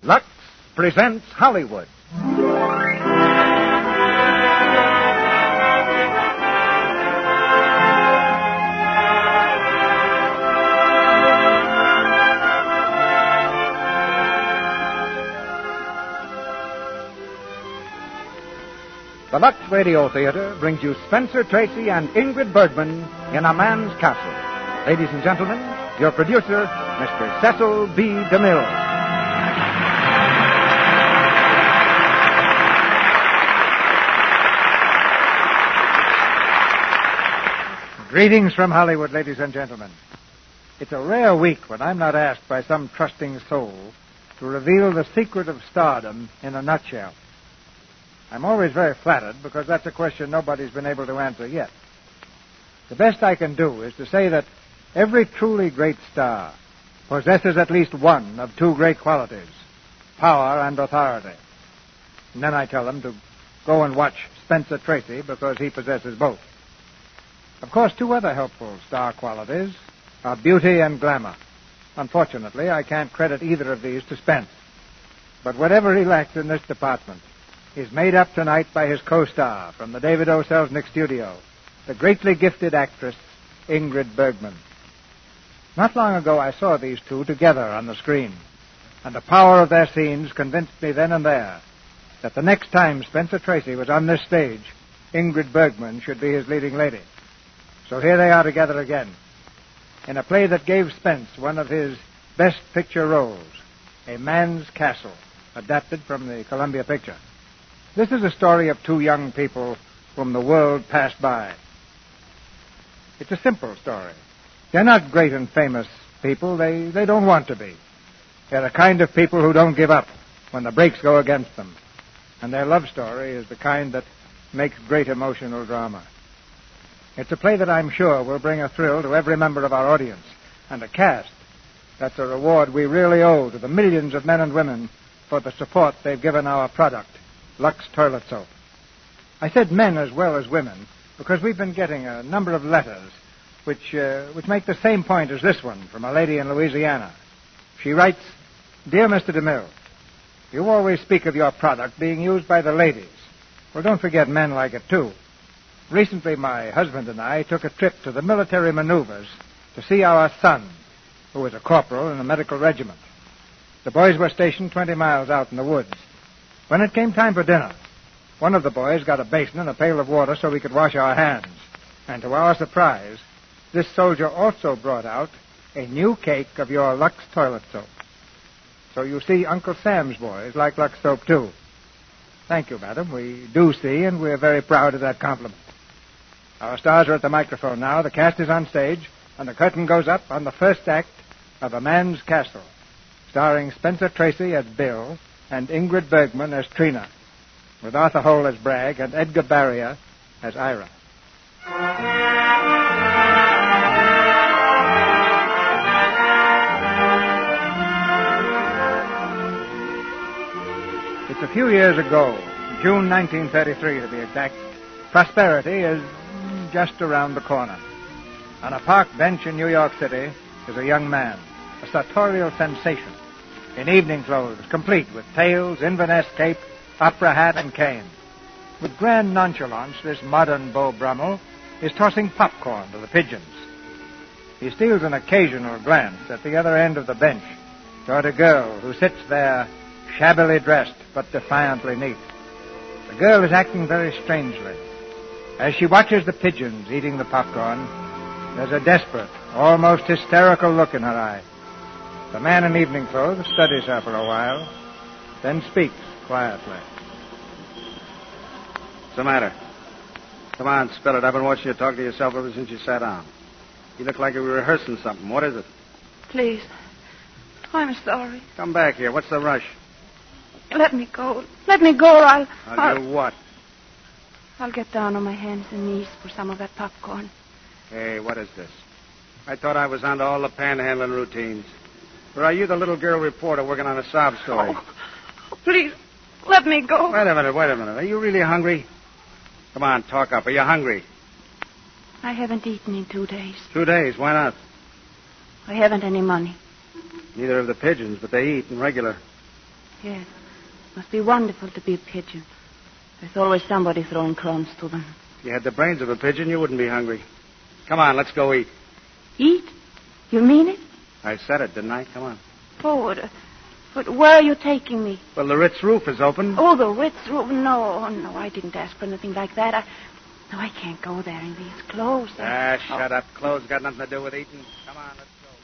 Lux presents Hollywood. The Lux Radio Theater brings you Spencer Tracy and Ingrid Bergman in A Man's Castle. Ladies and gentlemen, your producer, Mr. Cecil B. DeMille. Greetings from Hollywood, ladies and gentlemen. It's a rare week when I'm not asked by some trusting soul to reveal the secret of stardom in a nutshell. I'm always very flattered because that's a question nobody's been able to answer yet. The best I can do is to say that every truly great star possesses at least one of two great qualities, power and authority. And then I tell them to go and watch Spencer Tracy because he possesses both. Of course, two other helpful star qualities are beauty and glamour. Unfortunately, I can't credit either of these to Spence. But whatever he lacks in this department is made up tonight by his co-star from the David O. Selznick studio, the greatly gifted actress Ingrid Bergman. Not long ago, I saw these two together on the screen, and the power of their scenes convinced me then and there that the next time Spencer Tracy was on this stage, Ingrid Bergman should be his leading lady. So here they are together again, in a play that gave Spence one of his best picture roles, A Man's Castle, adapted from the Columbia picture. This is a story of two young people whom the world passed by. It's a simple story. They're not great and famous people. They don't want to be. They're the kind of people who don't give up when the brakes go against them. And their love story is the kind that makes great emotional drama. It's a play that I'm sure will bring a thrill to every member of our audience. And a cast, that's a reward we really owe to the millions of men and women for the support they've given our product, Lux Toilet Soap. I said men as well as women because we've been getting a number of letters which make the same point as this one from a lady in Louisiana. She writes, Dear Mr. DeMille, you always speak of your product being used by the ladies. Well, don't forget men like it, too. Recently, my husband and I took a trip to the military maneuvers to see our son, who was a corporal in a medical regiment. The boys were stationed 20 miles out in the woods. When it came time for dinner, one of the boys got a basin and a pail of water so we could wash our hands. And to our surprise, this soldier also brought out a new cake of your Lux Toilet Soap. So you see, Uncle Sam's boys like Lux Soap, too. Thank you, madam. We do see, and we're very proud of that compliment. Our stars are at the microphone now. The cast is on stage, and the curtain goes up on the first act of A Man's Castle, starring Spencer Tracy as Bill and Ingrid Bergman as Trina, with Arthur Hole as Bragg and Edgar Barrier as Ira. It's a few years ago, June 1933 to be exact. Prosperity is just around the corner. On a park bench in New York City is a young man, a sartorial sensation, in evening clothes, complete with tails, Inverness cape, opera hat, and cane. With grand nonchalance, this modern Beau Brummel is tossing popcorn to the pigeons. He steals an occasional glance at the other end of the bench toward a girl who sits there shabbily dressed but defiantly neat. The girl is acting very strangely. As she watches the pigeons eating the popcorn, there's a desperate, almost hysterical look in her eye. The man in evening clothes studies her for a while, then speaks quietly. What's the matter? Come on, spill it. I've been watching you talk to yourself ever since you sat down. You look like you were rehearsing something. What is it? Please. I'm sorry. Come back here. What's the rush? Let me go. Let me go or I'll do what? I'll get down on my hands and knees for some of that popcorn. Hey, what is this? I thought I was onto all the panhandling routines. Or are you the little girl reporter working on a sob story? Oh, please, let me go. Wait a minute. Are you really hungry? Come on, talk up. Are you hungry? I haven't eaten in 2 days. 2 days? Why not? I haven't any money. Neither have the pigeons, but they eat in regular. Yes. Must be wonderful to be a pigeon. There's always somebody throwing crumbs to them. If you had the brains of a pigeon, you wouldn't be hungry. Come on, let's go eat. Eat? You mean it? I said it, didn't I? Come on. Oh, but where are you taking me? Well, the Ritz roof is open. Oh, the Ritz room. No, I didn't ask for anything like that. I can't go there in these clothes. Shut up. Clothes got nothing to do with eating. Come on, let's go.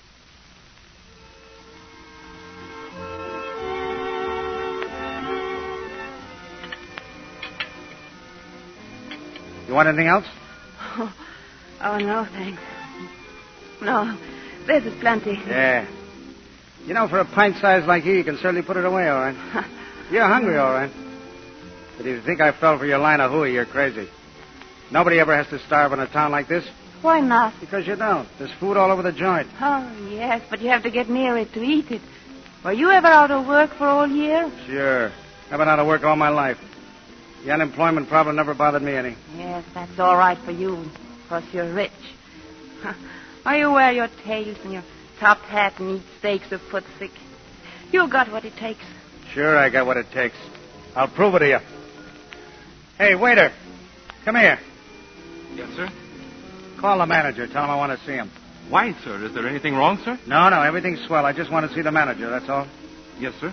You want anything else? Oh, no, thanks. No, this is plenty. Yeah. You know, for a pint size like you can certainly put it away, all right. You're hungry, all right. But if you think I fell for your line of hooey, you're crazy. Nobody ever has to starve in a town like this. Why not? Because you don't. There's food all over the joint. Oh, yes, but you have to get near it to eat it. Were you ever out of work for all year? Sure. I've been out of work all my life. The unemployment problem never bothered me any. Yes, that's all right for you, because you're rich. Or you wear your tails and your top hat and eat steaks a foot thick. You got what it takes. Sure, I got what it takes. I'll prove it to you. Hey, waiter. Come here. Yes, sir? Call the manager. Tell him I want to see him. Why, sir? Is there anything wrong, sir? No, everything's swell. I just want to see the manager, that's all. Yes, sir.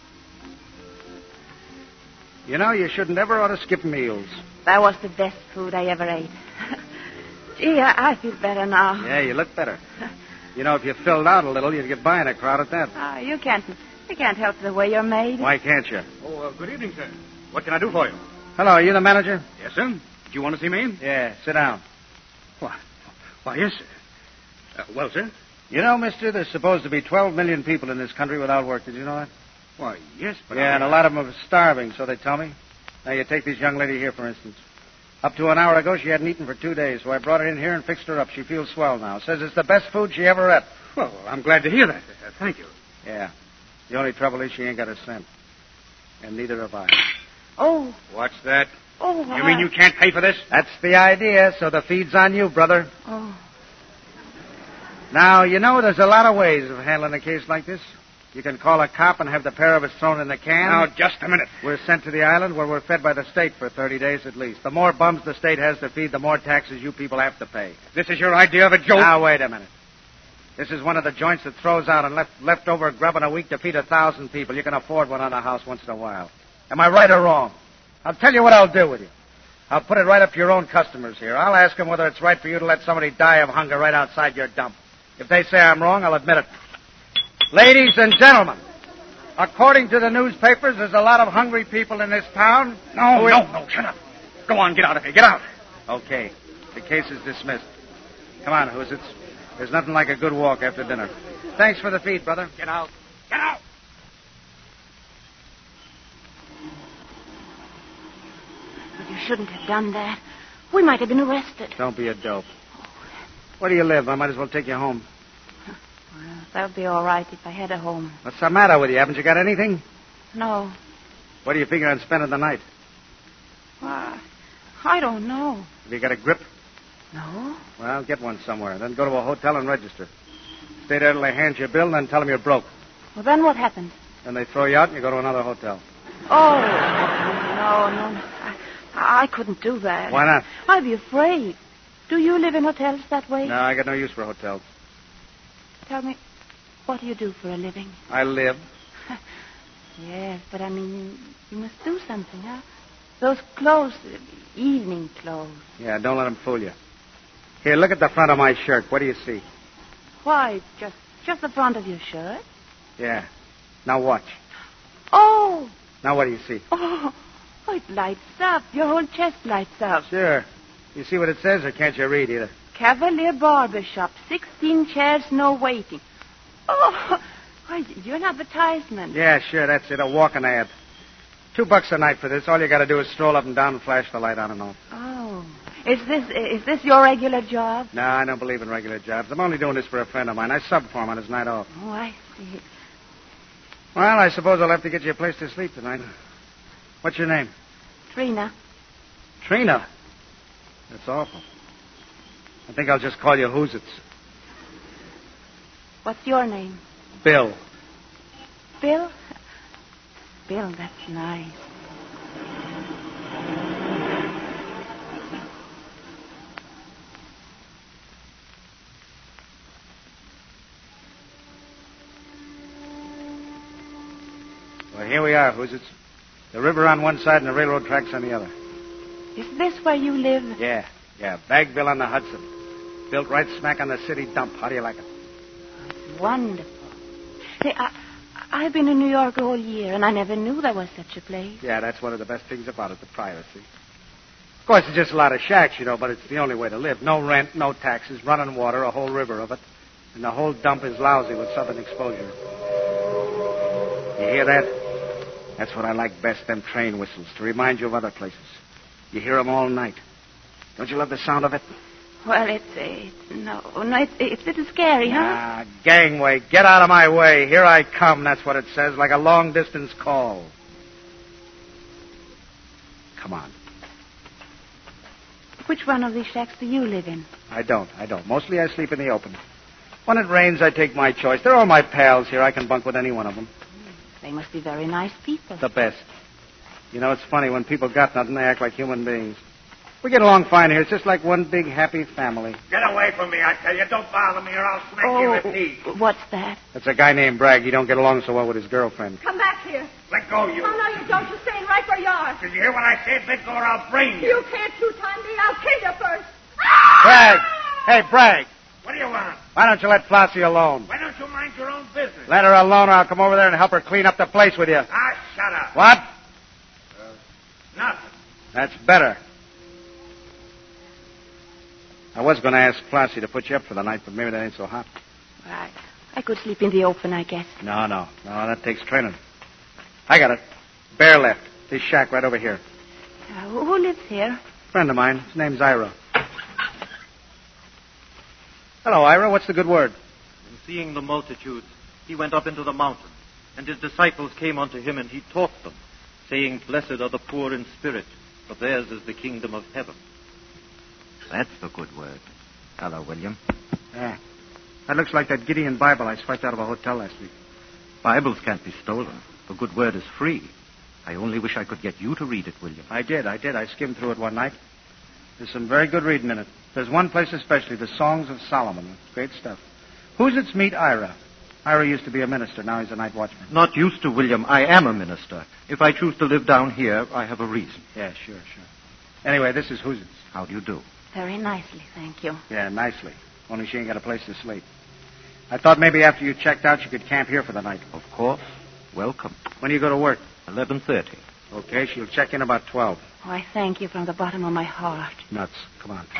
You know, you shouldn't ever ought to skip meals. That was the best food I ever ate. Gee, I feel better now. Yeah, you look better. You know, if you filled out a little, you'd get by in a crowd at that. Oh, you can't help the way you're made. Why can't you? Oh, good evening, sir. What can I do for you? Hello, are you the manager? Yes, sir. Did you want to see me? Yeah, sit down. Why, yes, sir. Well, sir? You know, mister, there's supposed to be 12 million people in this country without work. Did you know that? Why, yes, but Yeah, and a lot of them are starving, so they tell me. Now, you take this young lady here, for instance. Up to an hour ago, she hadn't eaten for 2 days, so I brought her in here and fixed her up. She feels swell now. Says it's the best food she ever ate. Well, I'm glad to hear that. Thank you. Yeah. The only trouble is she ain't got a cent. And neither have I. Oh. What's that? Oh, You mean you can't pay for this? That's the idea, so the feed's on you, brother. Oh. Now, you know, there's a lot of ways of handling a case like this. You can call a cop and have the pair of us thrown in the can. Now, just a minute. We're sent to the island where we're fed by the state for 30 days at least. The more bums the state has to feed, the more taxes you people have to pay. This is your idea of a joke? Now, wait a minute. This is one of the joints that throws out and leftover grub in a week to feed 1,000 people. You can afford one on the house once in a while. Am I right or wrong? I'll tell you what I'll do with you. I'll put it right up to your own customers here. I'll ask them whether it's right for you to let somebody die of hunger right outside your dump. If they say I'm wrong, I'll admit it. Ladies and gentlemen, according to the newspapers, there's a lot of hungry people in this town. No, shut up. Go on, get out of here. Get out. Okay. The case is dismissed. Come on, Hoosits. There's nothing like a good walk after dinner. Thanks for the feed, brother. Get out. Get out. You shouldn't have done that. We might have been arrested. Don't be a dope. Where do you live? I might as well take you home. Well, that would be all right if I had a home. What's the matter with you? Haven't you got anything? No. What do you figure on spending the night? Well, I don't know. Have you got a grip? No. Well, get one somewhere. Then go to a hotel and register. Stay there till they hand you a bill and then tell them you're broke. Well, then what happened? Then they throw you out and you go to another hotel. Oh, no. I couldn't do that. Why not? I'd be afraid. Do you live in hotels that way? No, I got no use for hotels. Tell me, what do you do for a living? I live. Yes, but I mean, you must do something, huh? Those clothes, evening clothes. Yeah, don't let them fool you. Here, look at the front of my shirt. What do you see? Why, just the front of your shirt? Yeah. Now watch. Oh! Now what do you see? Oh, it lights up. Your whole chest lights up. Sure. You see what it says, or can't you read either? Cavalier Barber Shop, 16 chairs, no waiting. Oh, why, you're an advertisement. Yeah, sure, that's it. A walking ad. $2 a night for this. All you got to do is stroll up and down and flash the light on and off. Oh. Is this your regular job? No, I don't believe in regular jobs. I'm only doing this for a friend of mine. I sub for him on his night off. Oh, I see. Well, I suppose I'll have to get you a place to sleep tonight. What's your name? Trina. Trina? That's awful. I think I'll just call you Hoosits. What's your name? Bill. Bill? Bill, that's nice. Well, here we are, Hoosits. The river on one side and the railroad tracks on the other. Is this where you live? Yeah. Bagville on the Hudson. Built right smack on the city dump. How do you like it? It's wonderful. Say, I've been in New York all year, and I never knew there was such a place. Yeah, that's one of the best things about it, the privacy. Of course, it's just a lot of shacks, but it's the only way to live. No rent, no taxes, running water, a whole river of it. And the whole dump is lousy with southern exposure. You hear that? That's what I like best, them train whistles, to remind you of other places. You hear them all night. Don't you love the sound of it? Well, it's a little scary, huh? Ah, gangway, get out of my way. Here I come, that's what it says, like a long-distance call. Come on. Which one of these shacks do you live in? I don't. Mostly I sleep in the open. When it rains, I take my choice. They're all my pals here. I can bunk with any one of them. They must be very nice people. The best. It's funny. When people got nothing, they act like human beings. We get along fine here. It's just like one big happy family. Get away from me, I tell you. Don't bother me or I'll smack you in the teeth. What's that? That's a guy named Bragg. He don't get along so well with his girlfriend. Come back here. Let go, you. Oh, no, you don't. You're staying right where you are. Did you hear what I said? Let go or I'll brain you. You can't two-time me. I'll kill you first. Bragg! Hey, Bragg! What do you want? Why don't you let Flossie alone? Why don't you mind your own business? Let her alone or I'll come over there and help her clean up the place with you. Ah, shut up. What? Nothing. That's better. I was going to ask Flossie to put you up for the night, but maybe that ain't so hot. Right. I could sleep in the open, I guess. No, that takes training. I got it. Bear left. This shack right over here. Who lives here? Friend of mine. His name's Ira. Hello, Ira. What's the good word? And seeing the multitudes, he went up into the mountain, and his disciples came unto him, and he taught them, saying, Blessed are the poor in spirit, for theirs is the kingdom of heaven. That's the good word. Hello, William. Yeah. That looks like that Gideon Bible I swiped out of a hotel last week. Bibles can't be stolen. The good word is free. I only wish I could get you to read it, William. I did. I skimmed through it one night. There's some very good reading in it. There's one place especially, the Songs of Solomon. Great stuff. Who's its meet Ira? Ira used to be a minister. Now he's a night watchman. Not used to, William. I am a minister. If I choose to live down here, I have a reason. Yeah, sure. Anyway, this is Hoosits. How do you do? Very nicely, thank you. Yeah, nicely. Only she ain't got a place to sleep. I thought maybe after you checked out, you could camp here for the night. Of course. Welcome. When do you go to work? 11:30. Okay, she'll check in about 12. Oh, I thank you from the bottom of my heart. Nuts. Come on.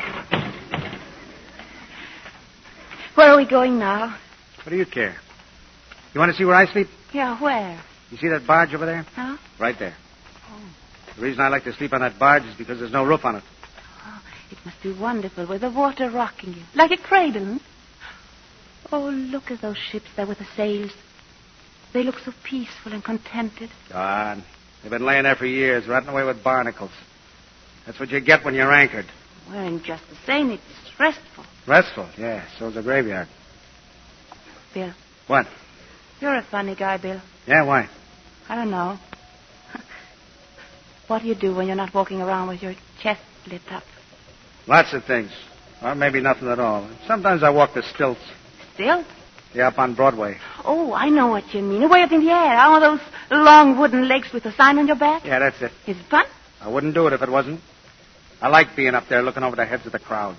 Where are we going now? What do you care? You want to see where I sleep? Yeah, where? You see that barge over there? Huh? Right there. Oh. The reason I like to sleep on that barge is because there's no roof on it. Oh, it must be wonderful with the water rocking you. Like a cradle. Oh, look at those ships there with the sails. They look so peaceful and contented. God, they've been laying there for years, rotting away with barnacles. That's what you get when you're anchored. Well, and just the same, it's restful. Restful? Yeah, so's a graveyard. Bill. What? You're a funny guy, Bill. Yeah, why? I don't know. What do you do when you're not walking around with your chest lit up? Lots of things. Or maybe nothing at all. Sometimes I walk the stilts. Still? Yeah, up on Broadway. Oh, I know what you mean. Way up in the air. All those long wooden legs with the sign on your back. Yeah, that's it. Is it fun? I wouldn't do it if it wasn't. I like being up there looking over the heads of the crowds.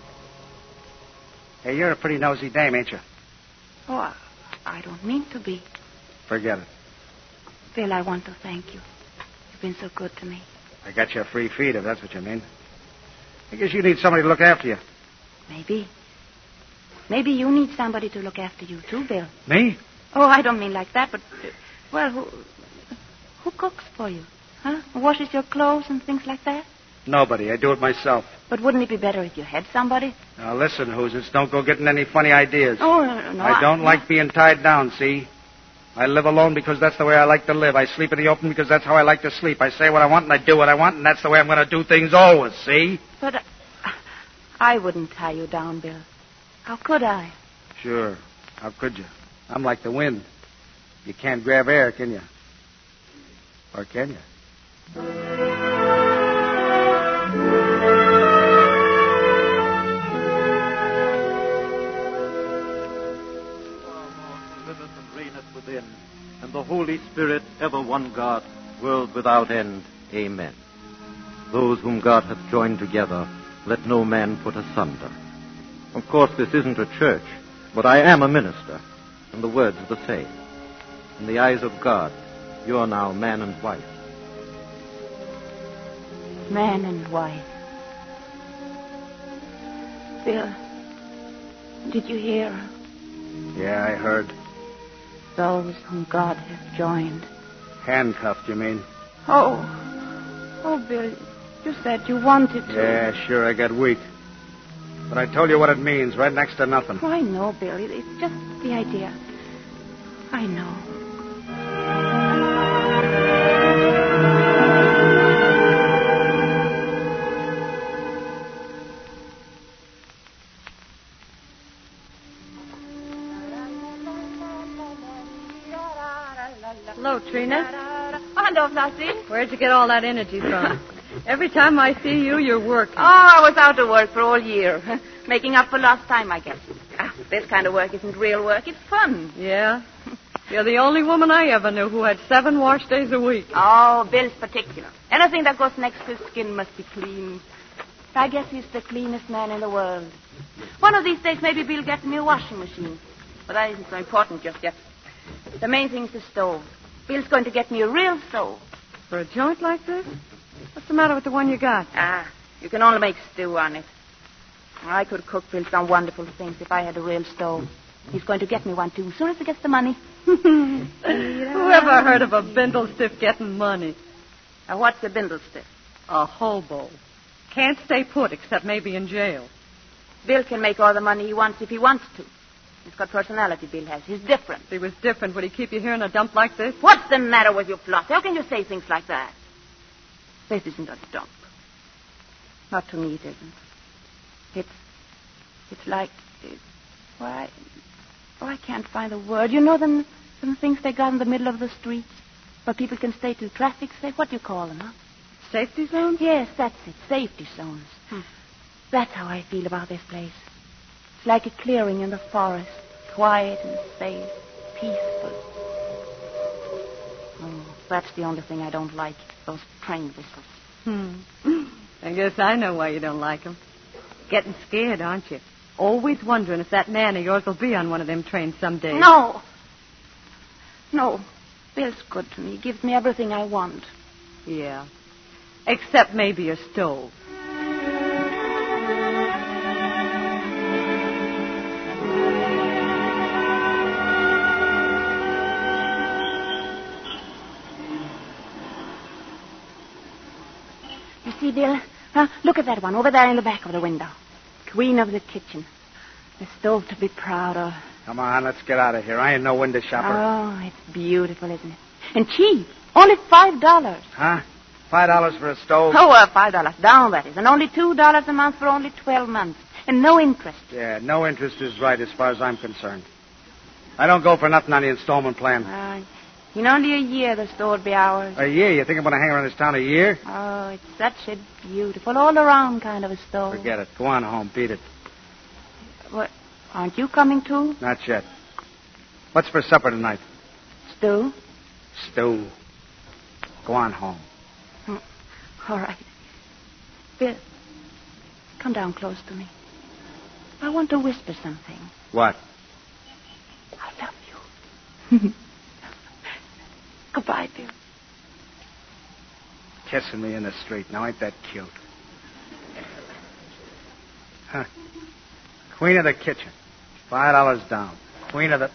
Hey, you're a pretty nosy dame, ain't you? Oh, I don't mean to be. Forget it. Bill, I want to thank you. You've been so good to me. I got you a free feed, if that's what you mean. I guess you need somebody to look after you. Maybe. Maybe you need somebody to look after you, too, Bill. Me? Oh, I don't mean like that, but, well, who cooks for you? Huh? Washes your clothes and things like that? Nobody. I do it myself. But wouldn't it be better if you had somebody? Now, listen, Hoosits, don't go getting any funny ideas. Oh, no. I don't like being tied down, see? I live alone because that's the way I like to live. I sleep in the open because that's how I like to sleep. I say what I want and I do what I want, and that's the way I'm going to do things always, see? But I wouldn't tie you down, Bill. How could I? Sure. How could you? I'm like the wind. You can't grab air, can you? Or can you? Liveth and reigneth within, and the Holy Spirit, ever one God, world without end. Amen. Those whom God hath joined together, let no man put asunder. Of course, this isn't a church, but I am a minister, and the word's the same. In the eyes of God, you're now man and wife. Man and wife. Bill, did you hear? Yeah, I heard. Those whom God hath joined. Handcuffed, you mean? Oh, Bill, you said you wanted to. Yeah, sure, I got weak. But I told you what it means, right next to nothing. Oh, I know, Bill. It's just the idea. I know. Hello, Trina. Hello, Flossie. Where'd you get all that energy from? Every time I see you, you're working. Oh, I was out of work for all year. Making up for lost time, I guess. This kind of work isn't real work. It's fun. Yeah? You're the only woman I ever knew who had 7 wash days a week. Oh, Bill's particular. Anything that goes next to his skin must be clean. I guess he's the cleanest man in the world. One of these days, maybe Bill gets me a washing machine. But that isn't so important just yet. The main thing is the stove. Bill's going to get me a real stove. For a joint like this? What's the matter with the one you got? You can only make stew on it. I could cook Bill some wonderful things if I had a real stove. He's going to get me one, too, as soon as he gets the money. Whoever heard of a bindle stiff getting money? Now, what's a bindle stiff? A hobo. Can't stay put except maybe in jail. Bill can make all the money he wants if he wants to. He's got personality, Bill has. He's different. If he was different, would he keep you here in a dump like this? What's the matter with you, Flossie? How can you say things like that? This isn't a dump. Not to me, it isn't. It's like... I can't find a word. You know them things they got in the middle of the streets where people can stay till traffic's safe? What do you call them, huh? Safety zones? Yes, that's it. Safety zones. That's how I feel about this place. It's like a clearing in the forest. Quiet and safe. Peaceful. Oh, that's the only thing I don't like. Those train whistles. I guess I know why you don't like them. Getting scared, aren't you? Always wondering if that man of yours will be on one of them trains someday. No. Bill's good to me. He gives me everything I want. Yeah. Except maybe a stove. You see, Bill? Look at that one over there in the back of the window. Queen of the kitchen. The stove to be proud of. Come on, let's get out of here. I ain't no window shopper. Oh, it's beautiful, isn't it? And cheap. Only $5. Huh? $5 for a stove? Oh, $5 down, that is. And only $2 a month for only 12 months. And no interest. Yeah, no interest is right as far as I'm concerned. I don't go for nothing on the installment plan. In only a year, the store would be ours. A year? You think I'm going to hang around this town a year? Oh, it's such a beautiful, all-around kind of a store. Forget it. Go on home. Beat it. What? Aren't you coming, too? Not yet. What's for supper tonight? Stew. Stew. Go on home. All right. Bill, come down close to me. I want to whisper something. What? I love you. Goodbye, Bill. Kissing me in the street. Now, ain't that cute? Huh. Queen of the kitchen. $5 down. Queen of the...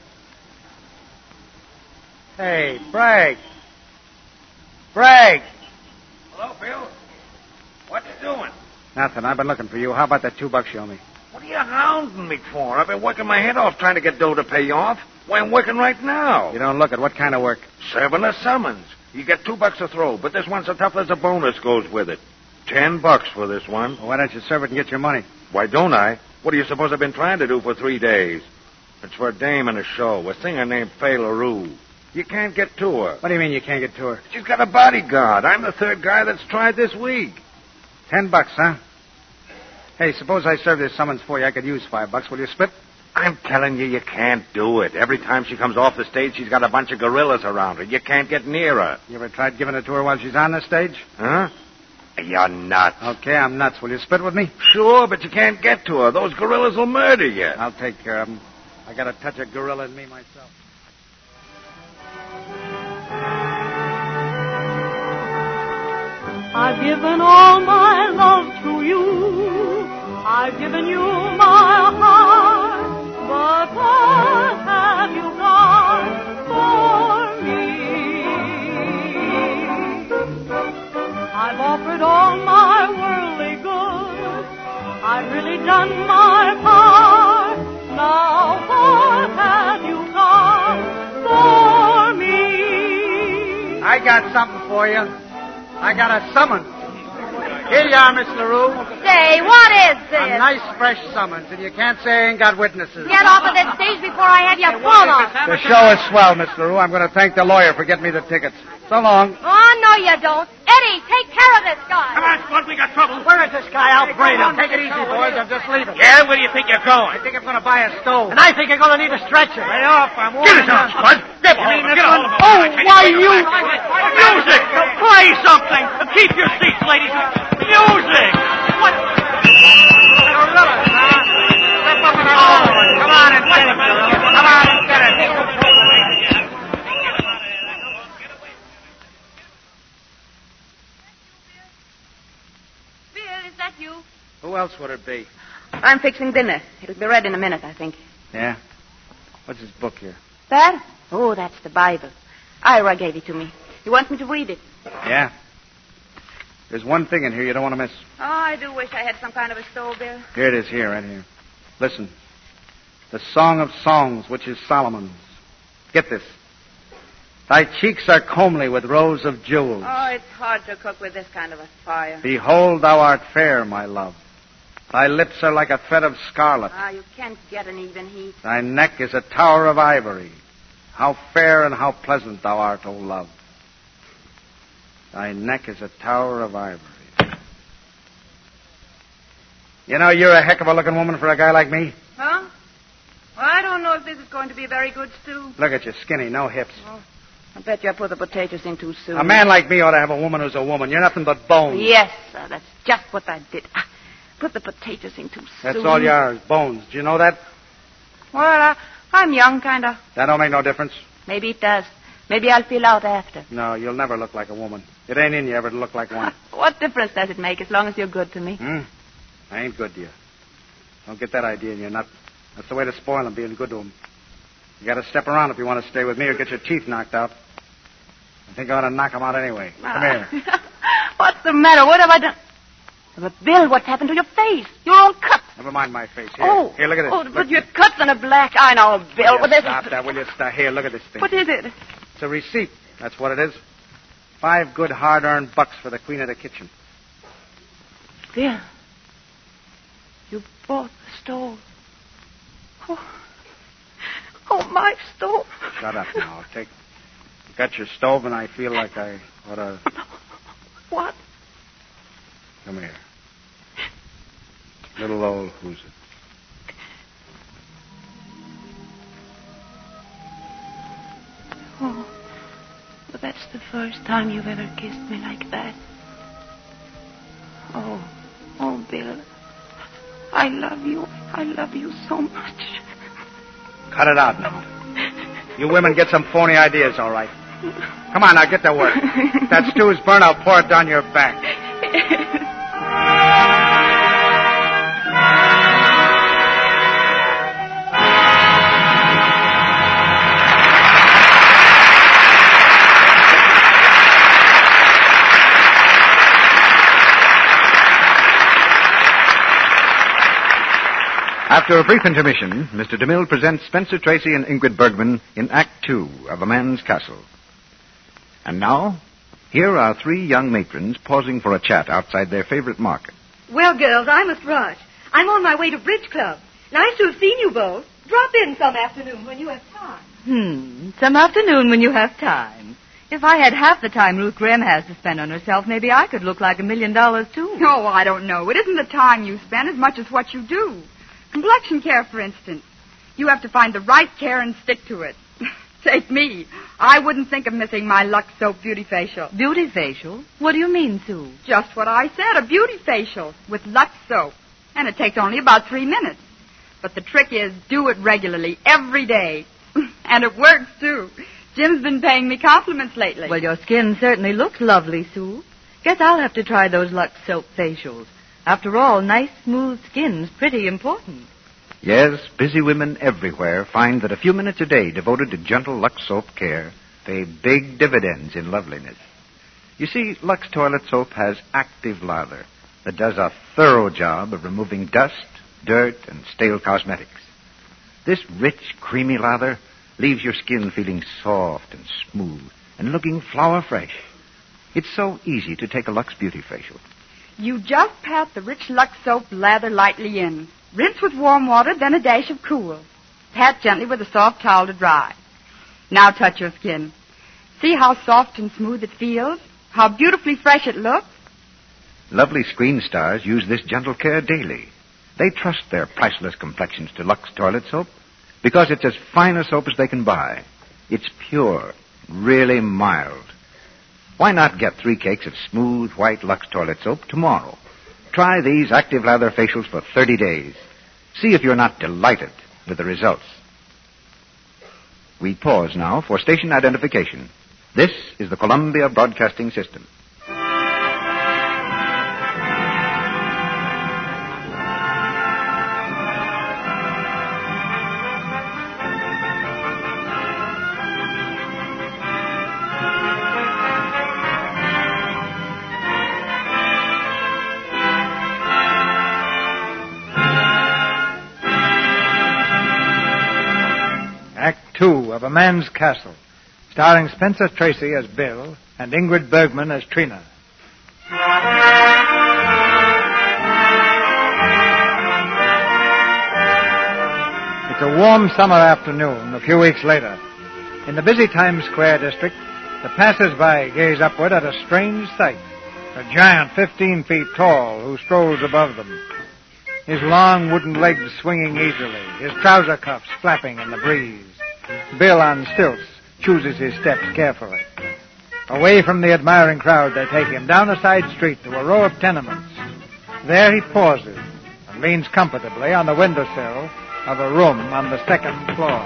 Hey, Bragg. Bragg! Hello, Bill. What you doing? Nothing. I've been looking for you. How about that $2 you owe me? What are you hounding me for? I've been working my head off trying to get dough to pay you off. Why, I'm working right now. You don't look it. What kind of work? Serving a summons. You get $2 a throw, but this one's so tough there's a bonus goes with it. $10 for this one. Well, why don't you serve it and get your money? Why don't I? What do you suppose I've been trying to do for 3 days? It's for a dame in a show, a singer named Fay LaRue. You can't get to her. What do you mean you can't get to her? She's got a bodyguard. I'm the third guy that's tried this week. $10, huh? Hey, suppose I serve this summons for you. I could use $5. Will you split? I'm telling you, you can't do it. Every time she comes off the stage, she's got a bunch of gorillas around her. You can't get near her. You ever tried giving it to her while she's on the stage? Huh? You're nuts. Okay, I'm nuts. Will you split with me? Sure, but you can't get to her. Those gorillas will murder you. I'll take care of them. I got a touch of gorilla in me myself. I've given all my love to you. I've given you my heart. But what have you got for me? I've offered all my worldly goods. I've really done my part. Now what have you got for me? I got something for you. I got a summons. Here you are, Miss LaRue. Say, what is this? A nice, fresh summons, and you can't say I ain't got witnesses. Get off of that stage before I have you pulled off. The show is swell, Miss LaRue. I'm going to thank the lawyer for getting me the tickets. So long. Oh, no, you don't. Eddie, take care of this guy. Come on, Spud, we got trouble. Where is this guy? I'll brain him. Take it easy, boys. I'm just leaving. Yeah, where do you think you're going? I think I'm going to buy a stove. And I think you're going to need a stretcher. Lay off. I'm Get it down, Spud. Get a hold of him. Get a hold of him. Oh, why you... Music! Play something! Keep your seats, ladies. Music! What? Gorillas, huh? Step up in our Come on and get it. Come on and get it. Bill, is that you? Who else would it be? I'm fixing dinner. It'll be ready in a minute, I think. Yeah? What's this book here? That? Oh, that's the Bible. Ira gave it to me. He wants me to read it. Yeah. There's one thing in here you don't want to miss. Oh, I do wish I had some kind of a stove, Bill. Here it is, here, right here. Listen. The Song of Songs, which is Solomon's. Get this. Thy cheeks are comely with rows of jewels. Oh, it's hard to cook with this kind of a fire. Behold, thou art fair, my love. Thy lips are like a thread of scarlet. Ah, you can't get an even heat. Thy neck is a tower of ivory. How fair and how pleasant thou art, O love. Thy neck is a tower of ivory. You know, you're a heck of a looking woman for a guy like me. Huh? Well, I don't know if this is going to be a very good stew. Look at you, skinny, no hips. Oh, I bet you I put the potatoes in too soon. A man like me ought to have a woman who's a woman. You're nothing but bones. Yes, sir, that's just what I did. Put the potatoes in too soon. That's all you are, is bones. Do you know that? Well, I'm young, kind of. That don't make no difference. Maybe it does. Maybe I'll feel out after. No, you'll never look like a woman. It ain't in you ever to look like one. What difference does it make as long as you're good to me? I ain't good to you. Don't get that idea in your nut. That's the way to spoil him, being good to him. You got to step around if you want to stay with me or get your teeth knocked out. I think I ought to knock them out anyway. Come here. What's the matter? What have I done? But, Bill, what's happened to your face? You're all cut. Never mind my face. Here, Oh. Here, look at this. Oh, but your cuts and a black eye now, Bill. Will you stop that, will you? Here, look at this thing. What is it? It's a receipt. That's what it is. 5 good hard-earned bucks for the queen of the kitchen. Bill, you bought the stove. Oh, my stove. Shut up now. Got your stove, and I feel like I ought to... What? Come here. Little old who's it? Oh, but that's the first time you've ever kissed me like that. Oh, Bill. I love you. I love you so much. Cut it out now. You women get some phony ideas, all right. Come on, now, get to work. If that stew's burnt, I'll pour it down your back. After a brief intermission, Mr. DeMille presents Spencer Tracy and Ingrid Bergman in Act 2 of A Man's Castle. And now, here are 3 young matrons pausing for a chat outside their favorite market. Well, girls, I must rush. I'm on my way to Bridge Club. Nice to have seen you both. Drop in some afternoon when you have time. Some afternoon when you have time. If I had half the time Ruth Graham has to spend on herself, maybe I could look like $1 million, too. Oh, I don't know. It isn't the time you spend as much as what you do. Complexion care, for instance. You have to find the right care and stick to it. Take me. I wouldn't think of missing my Lux Soap Beauty Facial. Beauty facial? What do you mean, Sue? Just what I said, a beauty facial with Lux Soap. And it takes only about 3 minutes. But the trick is, do it regularly, every day. And it works, too. Jim's been paying me compliments lately. Well, your skin certainly looks lovely, Sue. Guess I'll have to try those Lux Soap facials. After all, nice, smooth skin's pretty important. Yes, busy women everywhere find that a few minutes a day devoted to gentle Lux Soap care pay big dividends in loveliness. You see, Lux Toilet Soap has active lather that does a thorough job of removing dust, dirt, and stale cosmetics. This rich, creamy lather leaves your skin feeling soft and smooth and looking flower fresh. It's so easy to take a Lux Beauty Facial. You just pat the rich Lux Soap lather lightly in. Rinse with warm water, then a dash of cool. Pat gently with a soft towel to dry. Now touch your skin. See how soft and smooth it feels? How beautifully fresh it looks? Lovely screen stars use this gentle care daily. They trust their priceless complexions to Lux Toilet Soap because it's as fine a soap as they can buy. It's pure, really mild. Why not get 3 cakes of smooth, white Lux Toilet Soap tomorrow? Try these active lather facials for 30 days. See if you're not delighted with the results. We pause now for station identification. This is the Columbia Broadcasting System. Act 2 of A Man's Castle, starring Spencer Tracy as Bill and Ingrid Bergman as Trina. It's a warm summer afternoon a few weeks later. In the busy Times Square district, the passers-by gaze upward at a strange sight. A giant 15 feet tall who strolls above them. His long wooden legs swinging easily, his trouser cuffs flapping in the breeze. Bill on stilts chooses his steps carefully. Away from the admiring crowd, they take him down a side street to a row of tenements. There he pauses and leans comfortably on the windowsill of a room on the 2nd floor.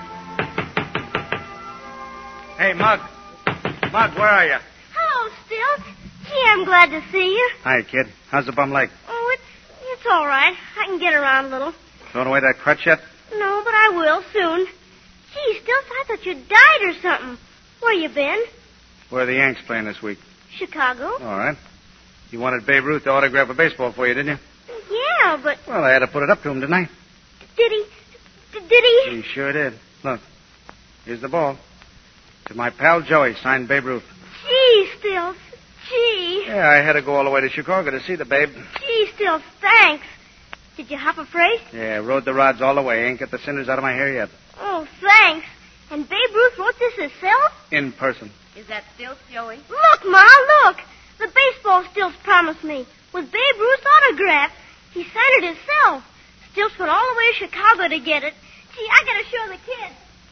Hey, Mug. Mug, where are you? Hello, Stilt. Gee, I'm glad to see you. Hi, kid. How's the bum leg? Oh, it's all right. I can get around a little. Throwing away that crutch yet? No, but I will soon. Gee, Stilt, I thought you died or something. Where you been? Where are the Yanks playing this week? Chicago. All right. You wanted Babe Ruth to autograph a baseball for you, didn't you? Yeah, but... Well, I had to put it up to him, didn't I? Did he? He sure did. Look, here's the ball. To my pal Joey, signed Babe Ruth. Gee, Stilt. Gee. Yeah, I had to go all the way to Chicago to see the babe. Gee, Stilt, thanks. Did you hop a freight? Yeah, rode the rods all the way. Ain't got the cinders out of my hair yet. Oh, thanks. And Babe Ruth wrote this himself? In person. Is that Stilt, Joey? Look, Ma, look. The baseball Stilts promised me with Babe Ruth's autograph. He signed it himself. Stilts went all the way to Chicago to get it. Gee, I gotta show the kids.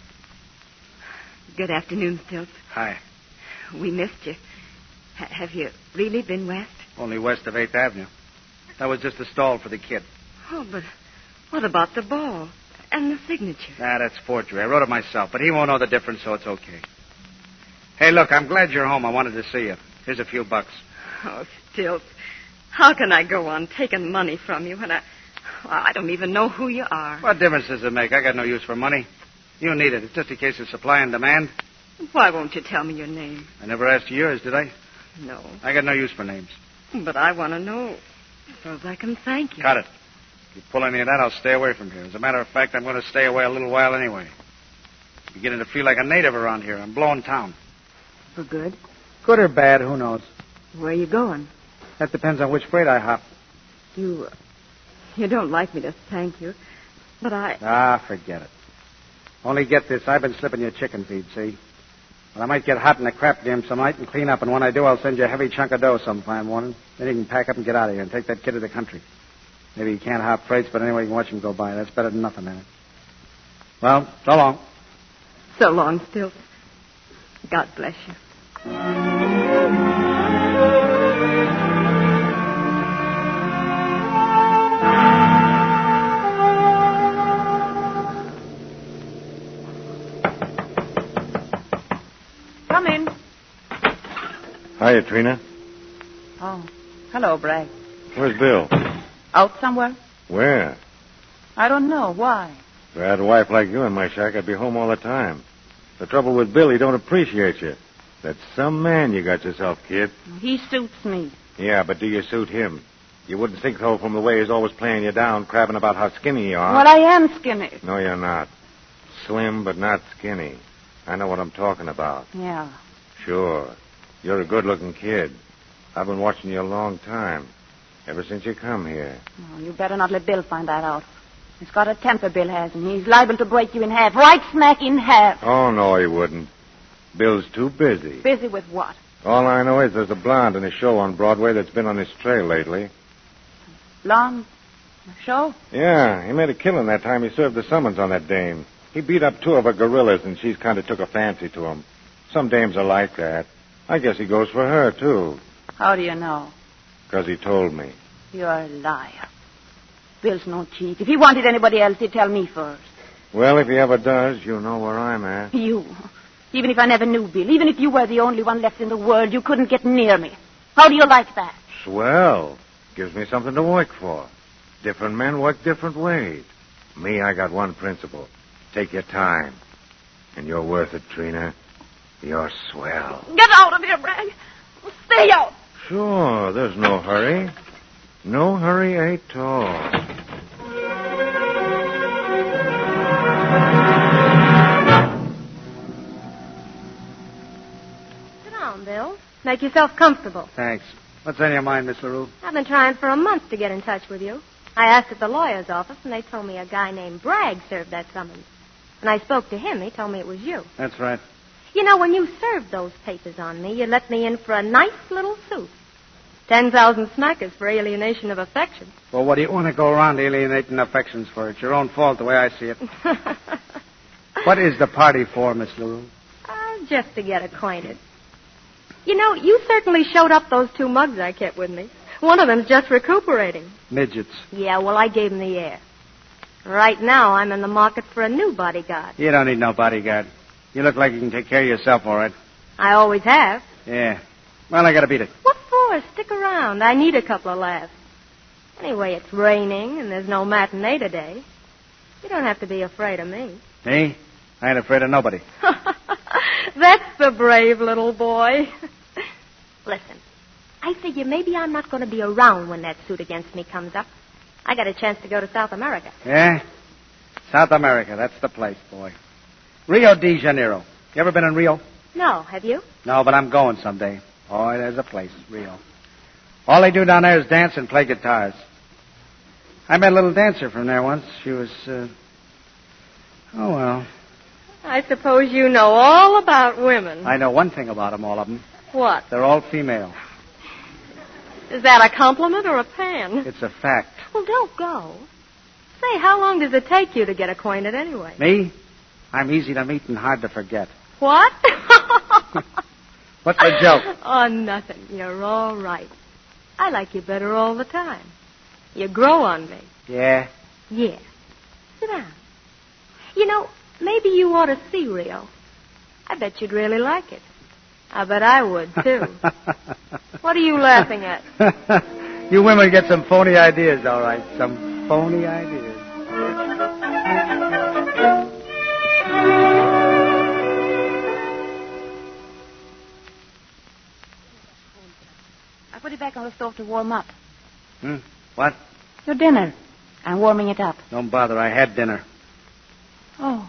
Good afternoon, Stilt. Hi. We missed you. Have you really been west? Only west of 8th Avenue. That was just a stall for the kid. Oh, but what about the ball and the signature? That's forgery. I wrote it myself, but he won't know the difference, so it's okay. Hey, look, I'm glad you're home. I wanted to see you. Here's a few bucks. Oh, Stilt, how can I go on taking money from you when I don't even know who you are? What difference does it make? I got no use for money. You need it. It's just a case of supply and demand. Why won't you tell me your name? I never asked you yours, did I? No. I got no use for names. But I want to know so I can thank you. Cut it. If you pull any of that, I'll stay away from here. As a matter of fact, I'm going to stay away a little while anyway. I'm beginning to feel like a native around here. I'm blowing town. For good? Good or bad, who knows? Where are you going? That depends on which freight I hop. You don't like me to thank you, but I... Ah, forget it. Only get this. I've been slipping you chicken feed, see? But I might get hot in the crap game some night and clean up, and when I do, I'll send you a heavy chunk of dough some fine morning. Then you can pack up and get out of here and take that kid to the country. Maybe you can't hop freights, but anyway, you can watch him go by. That's better than nothing, man. Well, so long. So long, Stilts. God bless you. Come in. Hiya, Trina. Oh, hello, Bragg. Where's Bill? Out somewhere? Where? I don't know. Why? If I had a wife like you in my shack, I'd be home all the time. The trouble with Bill, he don't appreciate you. That's some man you got yourself, kid. He suits me. Yeah, but do you suit him? You wouldn't think so from the way he's always playing you down, crabbing about how skinny you are. Well, I am skinny. No, you're not. Slim, but not skinny. I know what I'm talking about. Yeah. Sure. You're a good-looking kid. I've been watching you a long time. Ever since you come here. Oh, you better not let Bill find that out. He's got a temper, Bill has, and he's liable to break you in half. Right smack in half. Oh, no, he wouldn't. Bill's too busy. Busy with what? All I know is there's a blonde in a show on Broadway that's been on his trail lately. Blonde? A show? Yeah, he made a killing that time he served the summons on that dame. He beat up 2 of her gorillas, and she's kind of took a fancy to him. Some dames are like that. I guess he goes for her, too. How do you know? Because he told me. You're a liar. Bill's no cheat. If he wanted anybody else, he'd tell me first. Well, if he ever does, you know where I'm at. You. Even if I never knew Bill, even if you were the only one left in the world, you couldn't get near me. How do you like that? Swell. Gives me something to work for. Different men work different ways. Me, I got one principle. Take your time. And you're worth it, Trina. You're swell. Get out of here, Bragg. Stay out. Sure, there's no hurry. No hurry at all. Sit down, Bill. Make yourself comfortable. Thanks. What's on your mind, Miss LaRue? I've been trying for a month to get in touch with you. I asked at the lawyer's office, and they told me a guy named Bragg served that summons. When I spoke to him, he told me it was you. That's right. You know, when you served those papers on me, you let me in for a nice little suit. 10,000 smackers for alienation of affection. Well, what do you want to go around alienating affections for? It's your own fault, the way I see it. What is the party for, Miss LaRue? Just to get acquainted. You know, you certainly showed up those 2 mugs I kept with me. One of them's just recuperating. Midgets. Yeah, well, I gave him the air. Right now, I'm in the market for a new bodyguard. You don't need no bodyguard. You look like you can take care of yourself, all right. I always have. Yeah. Well, I gotta beat it. What for? Stick around. I need a couple of laughs. Anyway, it's raining, and there's no matinee today. You don't have to be afraid of me. Me? I ain't afraid of nobody. That's the brave little boy. Listen, I figure maybe I'm not going to be around when that suit against me comes up. I got a chance to go to South America. Yeah? South America, that's the place, boy. Rio de Janeiro. You ever been in Rio? No, have you? No, but I'm going someday. Oh, there's a place, Rio. All they do down there is dance and play guitars. I met a little dancer from there once. She was, oh, well. I suppose you know all about women. I know one thing about them, all of them. What? They're all female. Is that a compliment or a pan? It's a fact. Well, don't go. Say, how long does it take you to get acquainted anyway? Me? I'm easy to meet and hard to forget. What? What's the joke? Oh, nothing. You're all right. I like you better all the time. You grow on me. Yeah? Yeah. Sit down. You know, maybe you ought to see Rio. I bet you'd really like it. I bet I would, too. What are you laughing at? You women get some phony ideas, all right. Some phony ideas. I put it back on the stove to warm up. What? Your dinner. I'm warming it up. Don't bother. I had dinner. Oh.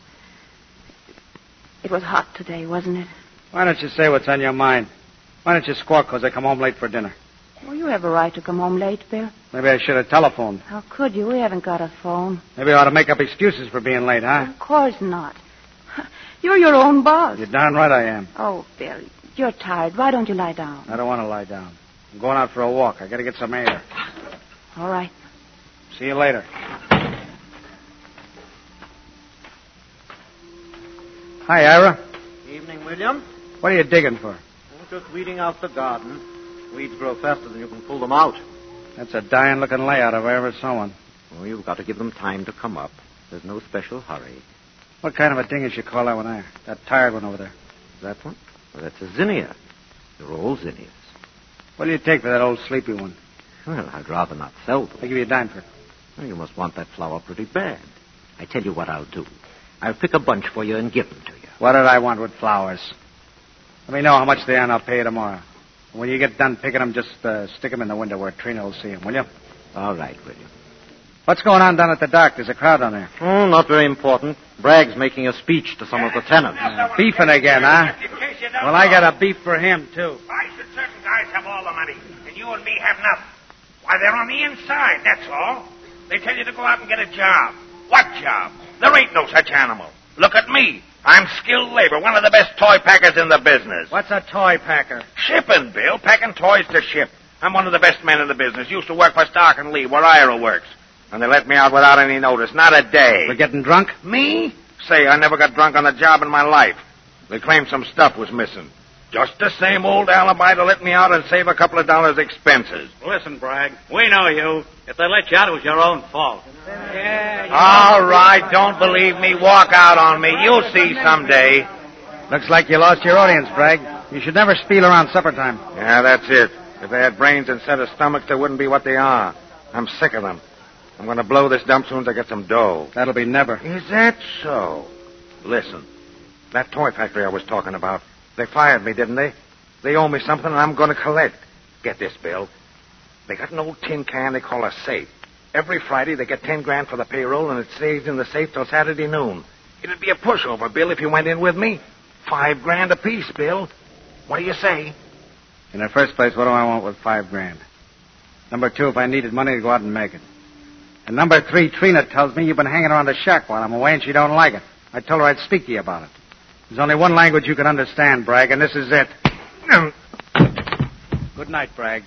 It was hot today, wasn't it? Why don't you say what's on your mind? Why don't you squawk because I come home late for dinner? Well, you have a right to come home late, Bill. Maybe I should have telephoned. How could you? We haven't got a phone. Maybe I ought to make up excuses for being late, huh? Of course not. You're your own boss. You're darn right I am. Oh, Bill, you're tired. Why don't you lie down? I don't want to lie down. I'm going out for a walk. I got to get some air. All right. See you later. Hi, Ira. Evening, William. What are you digging for? I'm just weeding out the garden. Weeds grow faster than you can pull them out. That's a dying-looking layout if I ever saw one. Oh, you've got to give them time to come up. There's no special hurry. What kind of a dingus you call that one there? That tired one over there. That one? Well, that's a zinnia. They're all zinnias. What do you take for that old sleepy one? Well, I'd rather not sell them. I'll give you a dime for it. Well, you must want that flower pretty bad. I tell you what I'll do. I'll pick a bunch for you and give them to you. What did I want with flowers? Let me know how much they are and I'll pay you tomorrow. When you get done picking them, just stick them in the window where Trina will see them, will you? All right, William. What's going on down at the dock? There's a crowd down there. Oh, not very important. Bragg's making a speech to some of the tenants. Beefing again, huh? Well, I got a beef for him, too. Why should certain guys have all the money and you and me have nothing? Why, they're on the inside, that's all. They tell you to go out and get a job. What job? There ain't no such animal. Look at me. I'm skilled labor, one of the best toy packers in the business. What's a toy packer? Shipping, Bill. Packing toys to ship. I'm one of the best men in the business. Used to work for Stark and Lee, where Ira works. And they let me out without any notice. Not a day. For getting drunk? Me? Say, I never got drunk on the job in my life. They claimed some stuff was missing. Just the same old alibi to let me out and save a couple of dollars expenses. Listen, Bragg, we know you. If they let you out, it was your own fault. All right, don't believe me. Walk out on me. You'll see someday. Looks like you lost your audience, Bragg. You should never spiel around supper time. Yeah, that's it. If they had brains instead of stomachs, they wouldn't be what they are. I'm sick of them. I'm going to blow this dump soon as I get some dough. That'll be never. Is that so? Listen, that toy factory I was talking about, they fired me, didn't they? They owe me something, and I'm going to collect. Get this, Bill. They got an old tin can they call a safe. Every Friday they get 10 grand for the payroll, and it stays in the safe till Saturday noon. It'd be a pushover, Bill, if you went in with me. 5 grand apiece, Bill. What do you say? In the first place, what do I want with 5 grand? Number 2, if I needed money to go out and make it. And number 3, Trina tells me you've been hanging around the shack while I'm away and she don't like it. I told her I'd speak to you about it. There's only one language you can understand, Bragg, and this is it. Good night, Bragg.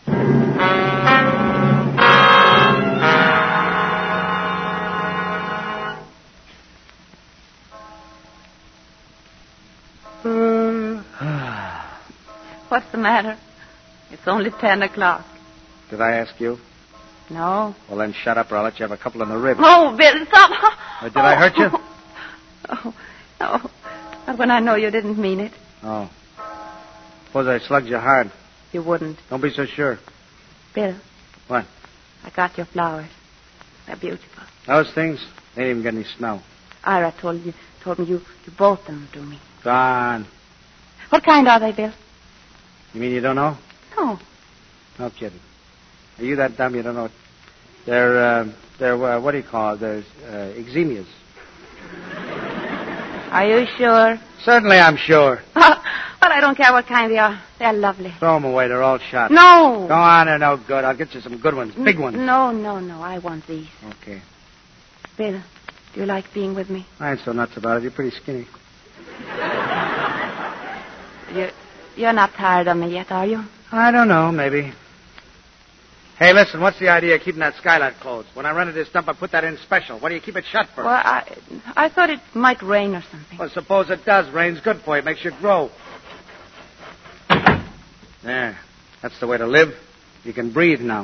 What's the matter? It's only 10 o'clock. Did I ask you? No. Well, then shut up or I'll let you have a couple in the ribs. Oh, Bill, stop. Did I hurt you? Oh, no. Not when I know you didn't mean it. Oh. Suppose I slugged you hard. You wouldn't. Don't be so sure. Bill. What? I got your flowers. They're beautiful. Those things, they didn't even get any snow. Ira told me you bought them to me. Gone. What kind are they, Bill? You mean you don't know? No. No kidding. Are you that dumb you don't know it? They're what do you call it? There's exemias. Are you sure? Certainly I'm sure. Well, I don't care what kind they are. They're lovely. Throw them away. They're all shot. No. Go on, they're no good. I'll get you some good ones. Big ones. No. I want these. Okay. Bill, do you like being with me? I ain't so nuts about it. You're pretty skinny. You're not tired of me yet, are you? I don't know, maybe. Hey, listen, what's the idea of keeping that skylight closed? When I rented this dump, I put that in special. What do you keep it shut for? Well, I thought it might rain or something. Well, suppose it does. Rain's good for you. It makes you grow. There. That's the way to live. You can breathe now.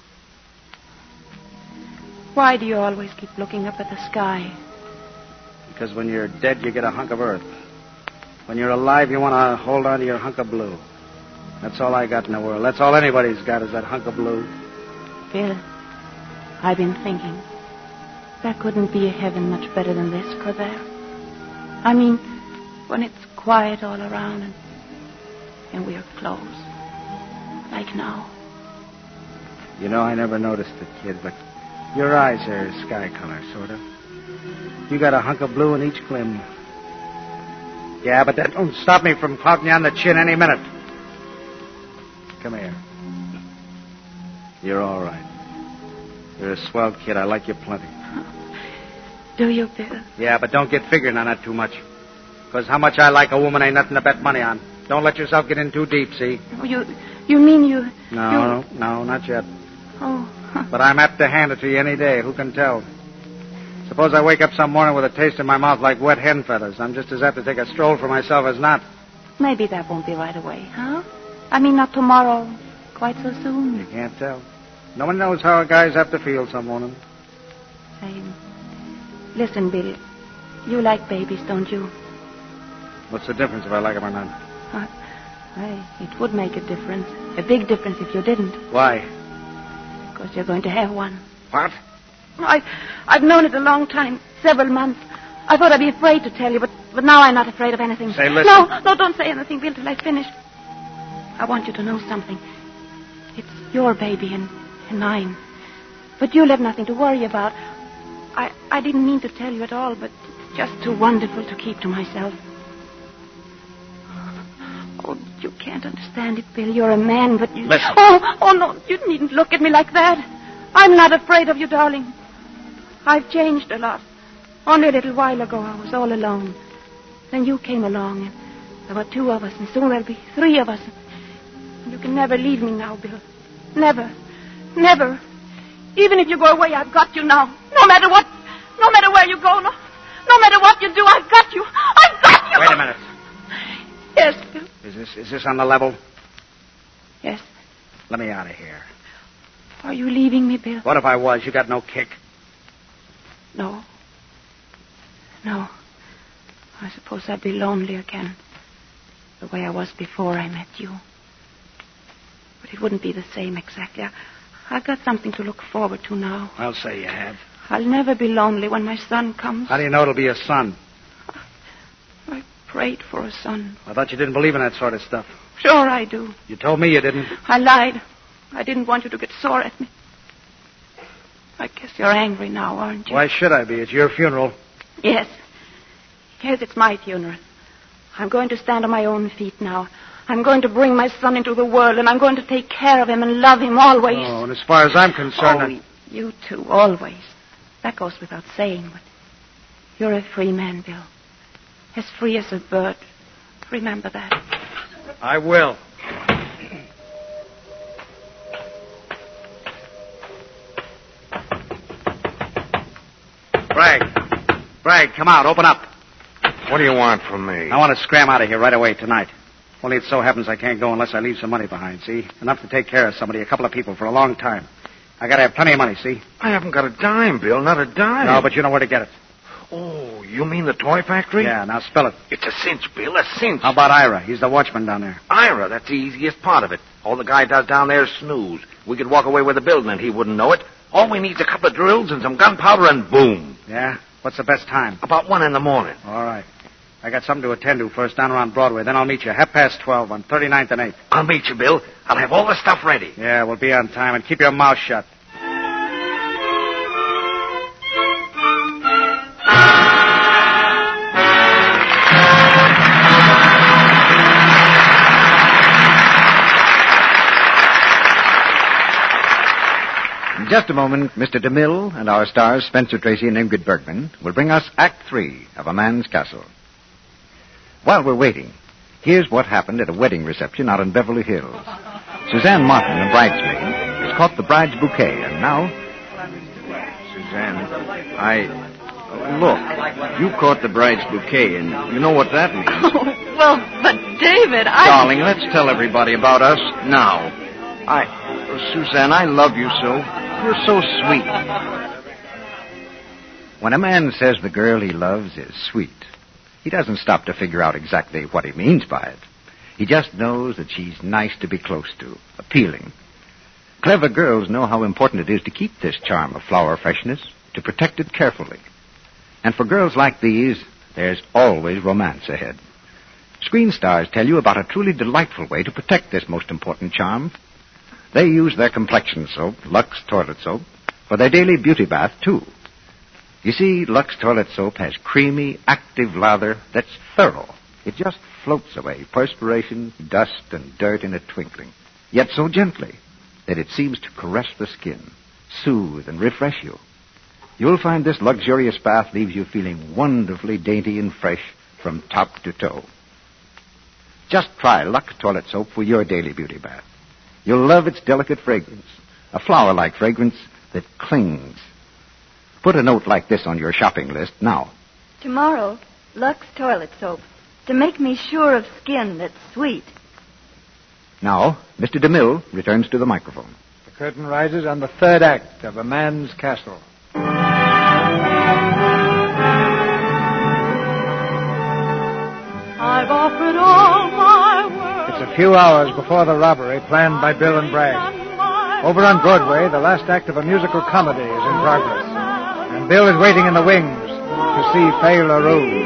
Why do you always keep looking up at the sky? Because when you're dead, you get a hunk of earth. When you're alive, you want to hold on to your hunk of blue. That's all I got in the world. That's all anybody's got is that hunk of blue. Bill, I've been thinking. There couldn't be a heaven much better than this, could there? I mean, when it's quiet all around and we're close. Like now. You know, I never noticed it, kid, but your eyes are sky color, sort of. You got a hunk of blue in each glim. Yeah, but that don't stop me from clouting you on the chin any minute. Come here. You're all right. You're a swell kid. I like you plenty. Do you, Bill? Yeah, but don't get figuring on that too much. Because how much I like a woman ain't nothing to bet money on. Don't let yourself get in too deep, see? Oh, you mean you... No, not yet. Oh. But I'm apt to hand it to you any day. Who can tell? Suppose I wake up some morning with a taste in my mouth like wet hen feathers. I'm just as apt to take a stroll for myself as not. Maybe that won't be right away, huh? I mean, not tomorrow. Quite so soon. You can't tell. No one knows how a guy's apt to feel some morning. Say, listen, Bill. You like babies, don't you? What's the difference if I like them or not? It would make a difference. A big difference if you didn't. Why? Because you're going to have one. What? I've known it a long time, several months. I thought I'd be afraid to tell you, but now I'm not afraid of anything. Say, listen. No, don't say anything, Bill, till I finish. I want you to know something. It's your baby and mine. But you'll have nothing to worry about. I didn't mean to tell you at all, but it's just too wonderful to keep to myself. Oh, you can't understand it, Bill. You're a man, but you... Listen. Oh, no, you needn't look at me like that. I'm not afraid of you, darling. I've changed a lot. Only a little while ago, I was all alone. Then you came along, and there were two of us, and soon there'll be three of us. And you can never leave me now, Bill. Never. Never. Even if you go away, I've got you now. No matter what, no matter where you go, no matter what you do, I've got you. I've got you. Wait a minute. Yes, Bill. Is this on the level? Yes. Let me out of here. Are you leaving me, Bill? What if I was? You got no kick. No. I suppose I'd be lonely again. The way I was before I met you. But it wouldn't be the same exactly. I've got something to look forward to now. I'll say you have. I'll never be lonely when my son comes. How do you know it'll be a son? I prayed for a son. I thought you didn't believe in that sort of stuff. Sure I do. You told me you didn't. I lied. I didn't want you to get sore at me. I guess you're angry now, aren't you? Why should I be? It's your funeral. Yes. Yes, it's my funeral. I'm going to stand on my own feet now. I'm going to bring my son into the world, and I'm going to take care of him and love him always. Oh, and as far as I'm concerned... You too, always. That goes without saying, but you're a free man, Bill. As free as a bird. Remember that. I will. Bragg, come out. Open up. What do you want from me? I want to scram out of here right away tonight. Only it so happens I can't go unless I leave some money behind, see? Enough to take care of somebody, a couple of people, for a long time. I gotta have plenty of money, see? I haven't got a dime, Bill, not a dime. No, but you know where to get it. Oh, you mean the toy factory? Yeah, now spell it. It's a cinch, Bill, a cinch. How about Ira? He's the watchman down there. Ira, that's the easiest part of it. All the guy does down there is snooze. We could walk away with the building and he wouldn't know it. All we need is a couple of drills and some gunpowder and boom. Yeah? What's the best time? About 1 a.m. All right. I got something to attend to first down around Broadway. Then I'll meet you 12:30 on 39th and 8th. I'll meet you, Bill. I'll have all the stuff ready. Yeah, we'll be on time. And keep your mouth shut. In just a moment, Mr. DeMille and our stars, Spencer Tracy and Ingrid Bergman, will bring us Act 3 of A Man's Castle. While we're waiting, here's what happened at a wedding reception out in Beverly Hills. Suzanne Martin, a bridesmaid, has caught the bride's bouquet, and now... Suzanne, Look, you caught the bride's bouquet, and you know what that means. Oh, well, but David, Darling, let's tell everybody about us now. Suzanne, I love you so. You're so sweet. When a man says the girl he loves is sweet, he doesn't stop to figure out exactly what he means by it. He just knows that she's nice to be close to, appealing. Clever girls know how important it is to keep this charm of flower freshness, to protect it carefully. And for girls like these, there's always romance ahead. Screen stars tell you about a truly delightful way to protect this most important charm. They use their complexion soap, Lux Toilet Soap, for their daily beauty bath, too. You see, Lux Toilet Soap has creamy, active lather that's thorough. It just floats away perspiration, dust, and dirt in a twinkling, yet so gently. that it seems to caress the skin, soothe and refresh you. You'll find this luxurious bath leaves you feeling wonderfully dainty and fresh from top to toe. Just try Lux Toilet Soap for your daily beauty bath. You'll love its delicate fragrance, a flower-like fragrance that clings. Put a note like this on your shopping list now. Tomorrow, Lux Toilet Soap, to make me sure of skin that's sweet. Now, Mr. DeMille returns to the microphone. The curtain rises on the third act of A Man's Castle. I've offered all my world. It's a few hours before the robbery planned by Bill and Bragg. Over on Broadway, the last act of a musical comedy is in progress. And Bill is waiting in the wings to see Fay LaRue.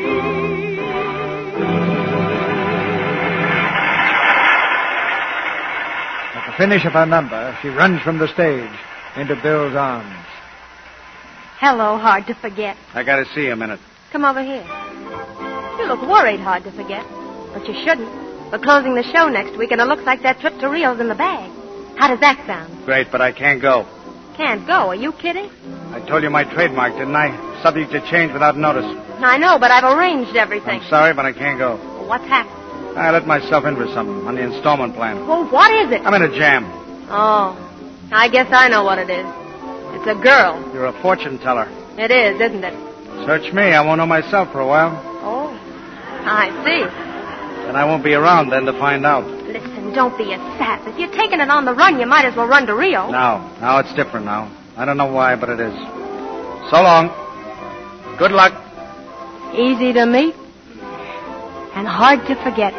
At the finish of her number, she runs from the stage into Bill's arms. Hello, Hard to Forget. I gotta see you a minute. Come over here. You look worried, Hard to Forget. But you shouldn't. We're closing the show next week, and it looks like that trip to Rio's in the bag. How does that sound? Great, but I can't go. Can't go. Are you kidding? I told you my trademark, didn't I? Subject to change without notice. I know, but I've arranged everything. I'm sorry, but I can't go. Well, what's happened? I let myself in for something on the installment plan. Well, what is it? I'm in a jam. Oh, I guess I know what it is. It's a girl. You're a fortune teller. It is, isn't it? Search me. I won't know myself for a while. Oh, I see. And I won't be around then to find out. Listen, don't be a sap. If you're taking it on the run, you might as well run to Rio. Now it's different now. I don't know why, but it is. So long. Good luck. Easy to meet and hard to forget.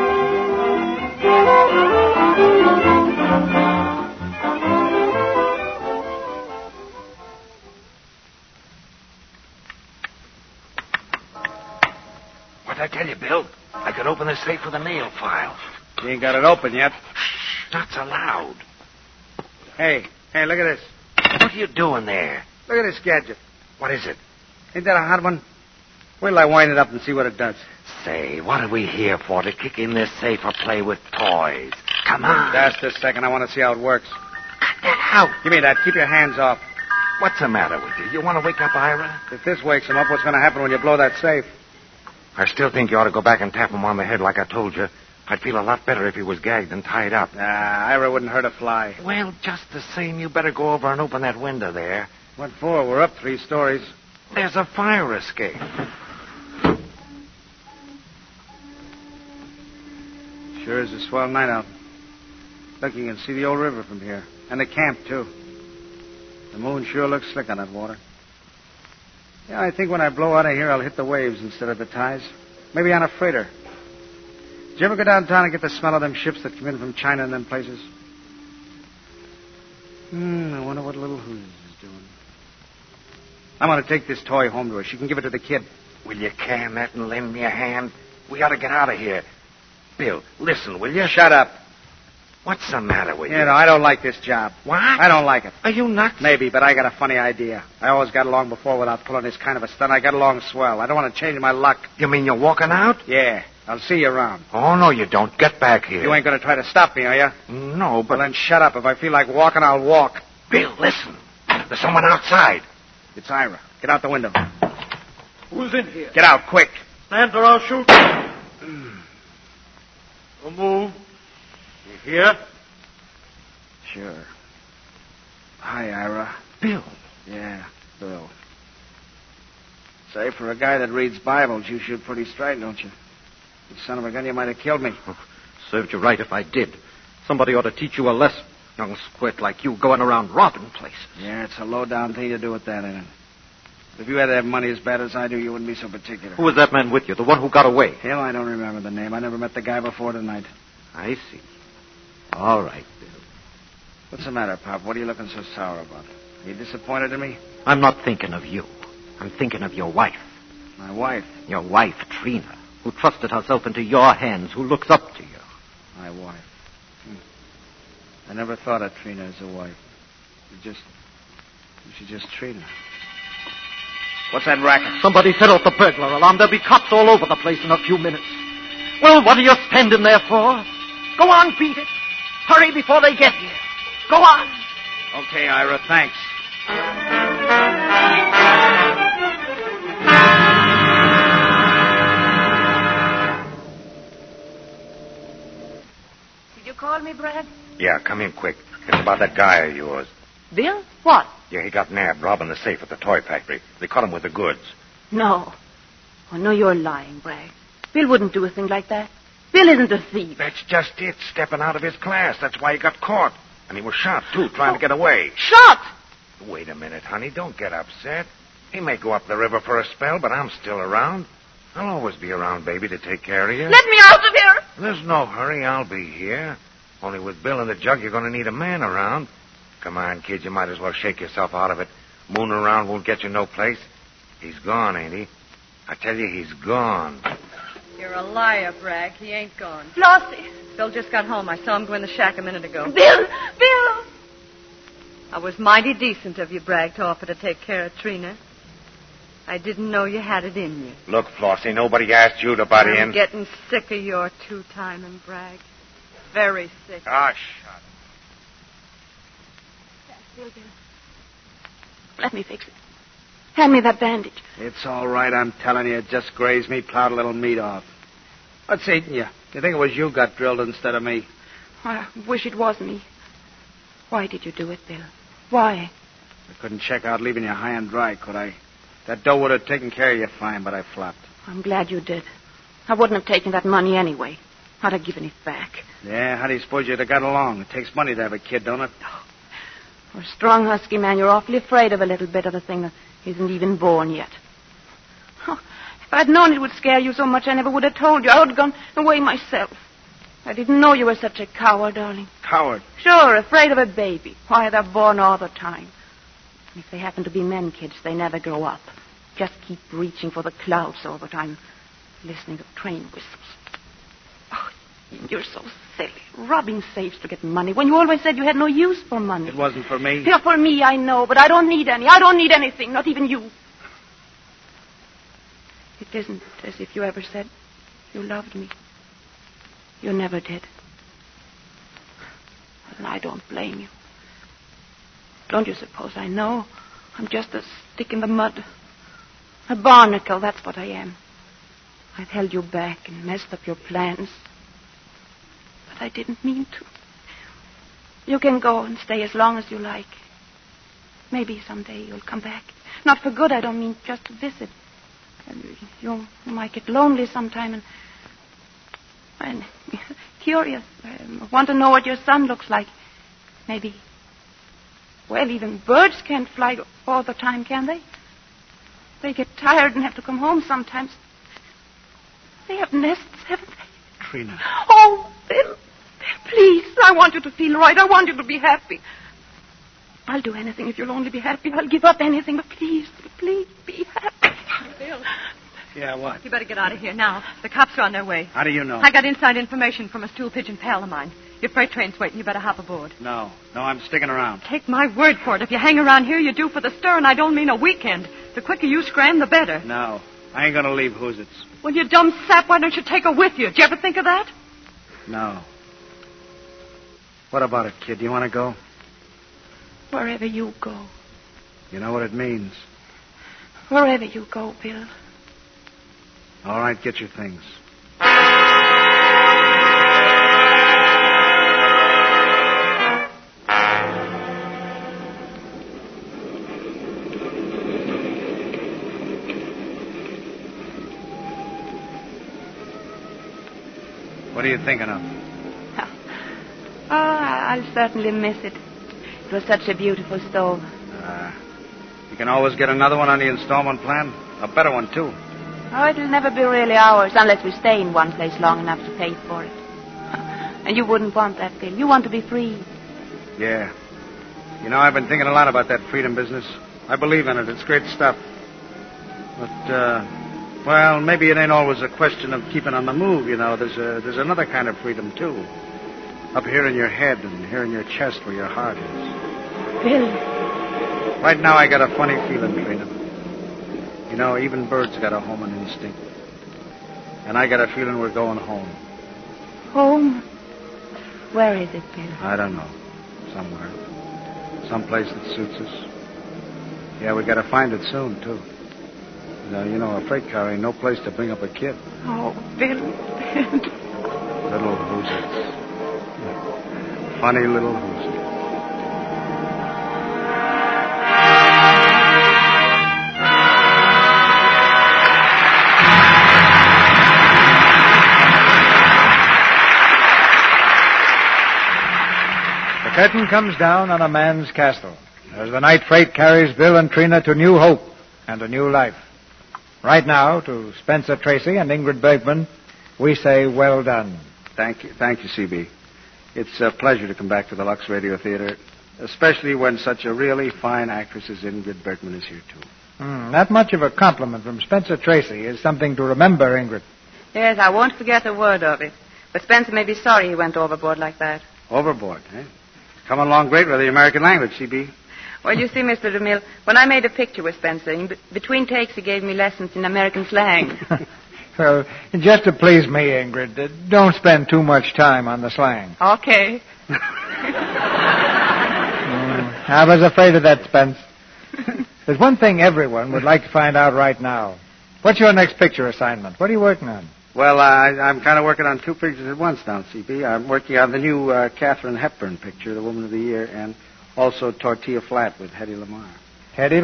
What'd I tell you, Bill? I could open the safe with a nail file. You ain't got it open yet. Shh, not so loud. Hey, look at this. What are you doing there? Look at this gadget. What is it? Ain't that a hot one? Wait till I wind it up and see what it does. Say, what are we here for? To kick in this safe or play with toys? Come on. Just a second. I want to see how it works. Cut that out. Give me that. Keep your hands off. What's the matter with you? You want to wake up Ira? If this wakes him up, what's going to happen when you blow that safe? I still think you ought to go back and tap him on the head like I told you. I'd feel a lot better if he was gagged and tied up. Nah, Ira wouldn't hurt a fly. Well, just the same, you better go over and open that window there. What for? We're up 3 stories. There's a fire escape. Sure is a swell night out. Look, you can see the old river from here. And the camp, too. The moon sure looks slick on that water. Yeah, I think when I blow out of here, I'll hit the waves instead of the tides. Maybe on a freighter. Did you ever go downtown and get the smell of them ships that come in from China and them places? I wonder what little Who's is doing. I'm going to take this toy home to her. She can give it to the kid. Will you can that and lend me a hand? We got to get out of here. Bill, listen, will you? Shut up. What's the matter with you? You know, I don't like this job. What? I don't like it. Are you nuts? Maybe, but I got a funny idea. I always got along before without pulling this kind of a stunt. I got along swell. I don't want to change my luck. You mean you're walking out? Yeah. I'll see you around. Oh, no, you don't. Get back here. You ain't going to try to stop me, are you? No, but... Well, then shut up. If I feel like walking, I'll walk. Bill, listen. There's someone outside. It's Ira. Get out the window. Who's in here? Get out, quick. Stand or I'll shoot. Don't move. You hear? Sure. Hi, Ira. Bill. Yeah, Bill. Say, for a guy that reads Bibles, you shoot pretty straight, don't you? You son of a gun, you might have killed me. Oh, served you right if I did. Somebody ought to teach you a lesson. Young squid like you going around robbing places. Yeah, it's a low-down thing to do with that, ain't it? If you had to have money as bad as I do, you wouldn't be so particular. Who was that man with you? The one who got away? Hell, I don't remember the name. I never met the guy before tonight. I see. All right, Bill. What's the matter, Pop? What are you looking so sour about? Are you disappointed in me? I'm not thinking of you. I'm thinking of your wife. My wife? Your wife, Trina, who trusted herself into your hands, who looks up to you. My wife. I never thought of Trina as a wife. She's just Trina. What's that racket? Somebody set off the burglar alarm. There'll be cops all over the place in a few minutes. Well, what are you standing there for? Go on, beat it. Hurry before they get here. Go on. Okay, Ira, thanks. Did you call me, Brad? Yeah, come in quick. It's about that guy of yours. Bill? What? Yeah, he got nabbed robbing the safe at the toy factory. They caught him with the goods. No. Oh, no, you're lying, Bragg. Bill wouldn't do a thing like that. Bill isn't a thief. That's just it. Stepping out of his class. That's why he got caught. And he was shot, too, trying to get away. Shot? Wait a minute, honey. Don't get upset. He may go up the river for a spell, but I'm still around. I'll always be around, baby, to take care of you. Let me out of here! There's no hurry. I'll be here. Only with Bill and the jug, you're going to need a man around. Come on, kid. You might as well shake yourself out of it. Mooning around won't get you no place. He's gone, ain't he? I tell you, he's gone. You're a liar, Bragg. He ain't gone. Flossie! Bill just got home. I saw him go in the shack a minute ago. Bill! Bill! I was mighty decent of you, Bragg, to offer to take care of Trina. I didn't know you had it in you. Look, Flossie, nobody asked you to butt in. I'm getting sick of your two-timing, Bragg. Very sick. Ah, shut up. Bill. Let me fix it. Hand me that bandage. It's all right, I'm telling you. It just grazed me, plowed a little meat off. What's eating you? You think it was you got drilled instead of me? I wish it was me. Why did you do it, Bill? Why? I couldn't check out leaving you high and dry, could I? That dough would have taken care of you fine, but I flopped. I'm glad you did. I wouldn't have taken that money anyway. I'd have given it back. Yeah, how do you suppose you'd have got along? It takes money to have a kid, don't it? For a strong, husky man, you're awfully afraid of a little bit of a thing that isn't even born yet. Oh, if I'd known it would scare you so much, I never would have told you. I would have gone away myself. I didn't know you were such a coward, darling. Coward? Sure, afraid of a baby. Why, they're born all the time. And if they happen to be men kids, they never grow up. Just keep reaching for the clouds all the time, listening to train whistles. Oh, you're so silly. Robbing safes to get money when you always said you had no use for money. It wasn't for me. Yeah, for me, I know, but I don't need any. I don't need anything, not even you. It isn't as if you ever said you loved me. You never did. And I don't blame you. Don't you suppose I know? I'm just a stick in the mud. A barnacle, that's what I am. I've held you back and messed up your plans. But I didn't mean to. You can go and stay as long as you like. Maybe someday you'll come back. Not for good, I don't mean just to visit. You might get lonely sometime and curious. Want to know what your son looks like. Maybe. Well, even birds can't fly all the time, can they? They get tired and have to come home sometimes. They have nests, haven't they? Trina. Oh, Bill, please. I want you to feel right. I want you to be happy. I'll do anything if you'll only be happy. I'll give up anything, but please be happy. Bill. Yeah, what? You better get out of here now. The cops are on their way. How do you know? I got inside information from a stool pigeon pal of mine. Your freight train's waiting. You better hop aboard. No, I'm sticking around. Take my word for it. If you hang around here, you're due for the stir, and I don't mean a weekend. The quicker you scram, the better. No, I ain't gonna leave Hoosits. Well, you dumb sap, why don't you take her with you? Did you ever think of that? No. What about it, kid? You want to go? Wherever you go. You know what it means. Wherever you go, Bill. All right, get your things. What are you thinking of? Oh, I'll certainly miss it. It was such a beautiful stove. You can always get another one on the installment plan. A better one, too. Oh, it'll never be really ours unless we stay in one place long enough to pay for it. And you wouldn't want that, Bill. You want to be free. Yeah. You know, I've been thinking a lot about that freedom business. I believe in it. It's great stuff. But, well, maybe it ain't always a question of keeping on the move, you know. There's another kind of freedom, too. Up here in your head and here in your chest where your heart is. Bill. Right now I got a funny feeling, Trina. You know, even birds got a homing instinct. And I got a feeling we're going home. Home? Where is it, Bill? I don't know. somewhere. Someplace that suits us. Yeah, we gotta find it soon, too. A freight car ain't no place to bring up a kid. Oh, Bill. Little Hoosiers. Funny little Hoosiers. The curtain comes down on a man's castle as the night freight carries Bill and Trina to new hope and a new life. Right now, to Spencer Tracy and Ingrid Bergman, we say well done. Thank you, CB. It's a pleasure to come back to the Lux Radio Theater, especially when such a really fine actress as Ingrid Bergman is here, too. That much of a compliment from Spencer Tracy is something to remember, Ingrid. Yes, I won't forget a word of it. But Spencer may be sorry he went overboard like that. Overboard, eh? Coming along great with the American language, CB. Well, you see, Mr. DeMille, when I made a picture with Spencer, between takes he gave me lessons in American slang. Well, just to please me, Ingrid, don't spend too much time on the slang. Okay. I was afraid of that, Spence. There's one thing everyone would like to find out right now. What's your next picture assignment? What are you working on? Well, I'm kind of working on two pictures at once now, CB. I'm working on the new Katharine Hepburn picture, The Woman of the Year, and also Tortilla Flat with Hedy Lamarr. Hedy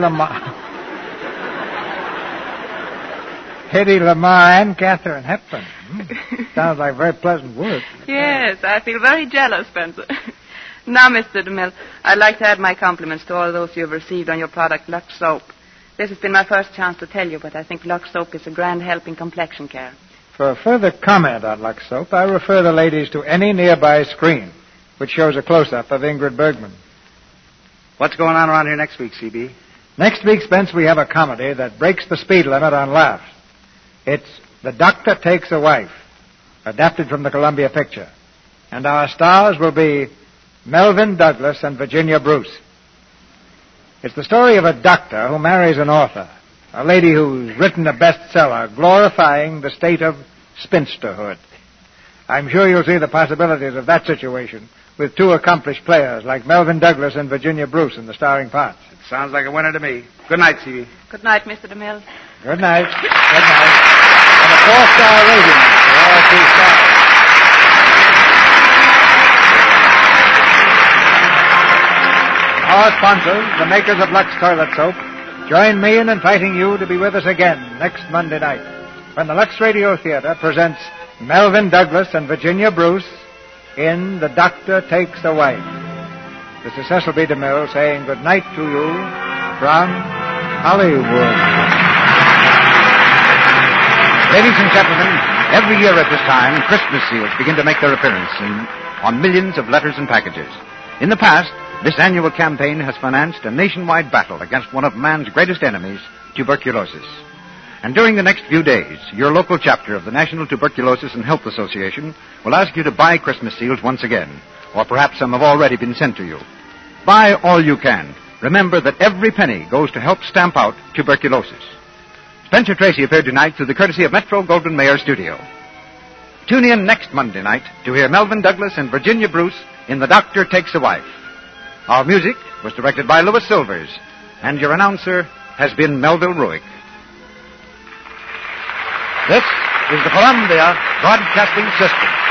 Lamarr and Katharine Hepburn. Sounds like very pleasant work. Yes, I feel very jealous, Spencer. Now, Mr. DeMille, I'd like to add my compliments to all those you have received on your product, Lux Soap. This has been my first chance to tell you, but I think Lux Soap is a grand help in complexion care. For further comment on Lux Soap, I refer the ladies to any nearby screen, which shows a close-up of Ingrid Bergman. What's going on around here next week, CB? Next week, Spence, we have a comedy that breaks the speed limit on laughs. It's The Doctor Takes a Wife, adapted from the Columbia picture. And our stars will be Melvyn Douglas and Virginia Bruce. It's the story of a doctor who marries an author, a lady who's written a bestseller glorifying the state of spinsterhood. I'm sure you'll see the possibilities of that situation with two accomplished players like Melvyn Douglas and Virginia Bruce in the starring parts. It sounds like a winner to me. Good night, CB. Good night, Mr. DeMille. Good night. Good night. And a 4-star rating for all 2 stars. Our sponsors, the makers of Lux Toilet Soap, join me in inviting you to be with us again next Monday night when the Lux Radio Theater presents Melvyn Douglas and Virginia Bruce in The Doctor Takes a Wife. This is Cecil B. DeMille saying good night to you from Hollywood. Ladies and gentlemen, every year at this time, Christmas seals begin to make their appearance on millions of letters and packages. In the past, this annual campaign has financed a nationwide battle against one of man's greatest enemies, tuberculosis. And during the next few days, your local chapter of the National Tuberculosis and Health Association will ask you to buy Christmas seals once again, or perhaps some have already been sent to you. Buy all you can. Remember that every penny goes to help stamp out tuberculosis. Spencer Tracy appeared tonight through the courtesy of Metro-Goldwyn-Mayer Studio. Tune in next Monday night to hear Melvyn Douglas and Virginia Bruce in The Doctor Takes a Wife. Our music was directed by Louis Silvers, and your announcer has been Melville Ruick. This is the Columbia Broadcasting System.